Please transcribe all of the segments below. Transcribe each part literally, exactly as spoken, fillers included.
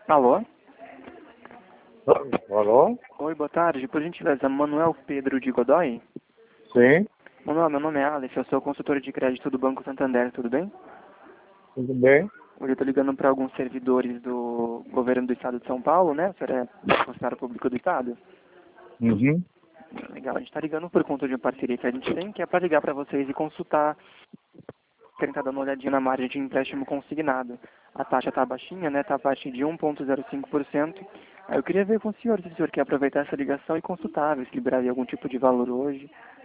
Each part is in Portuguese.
Alô? Alô? Oi, boa tarde. Por gentileza, Manuel Pedro de Godoy? Sim, Manuel, meu nome é Alex, eu sou consultor de crédito do Banco Santander, tudo bem? tudo bem? Hoje eu estou ligando para alguns servidores do governo do estado de São Paulo, né? O senhor é funcionário público do estado? Uhum. Legal, a gente está ligando por conta de uma parceria que a gente tem, que é para ligar para vocês e consultar, tentar dar uma olhadinha na margem de empréstimo consignado. A taxa está baixinha, né? Está abaixo de um vírgula zero cinco por cento. Aí eu queria ver com o senhor se o senhor quer aproveitar essa ligação e consultar, ver se liberaria algum tipo de valor hoje.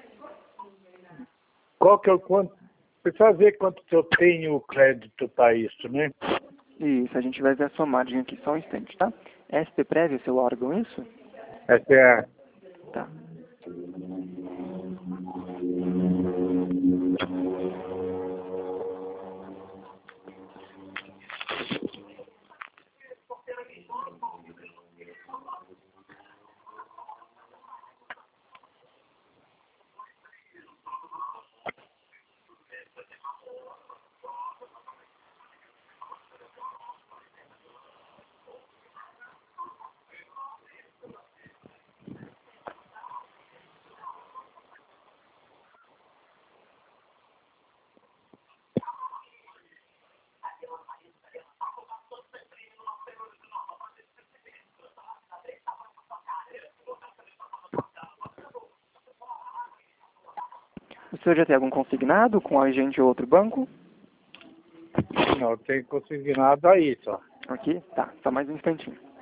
Qual que é o quanto? Precisa ver quanto que eu tenho crédito para isso, né? Isso, a gente vai ver a sua margem aqui, só um instante, tá? S P Prev é seu órgão, isso? Essa é a... Tá. O senhor já tem algum consignado com a gente ou outro banco? Não, eu tenho consignado aí só. Aqui? Tá, só mais um instantinho.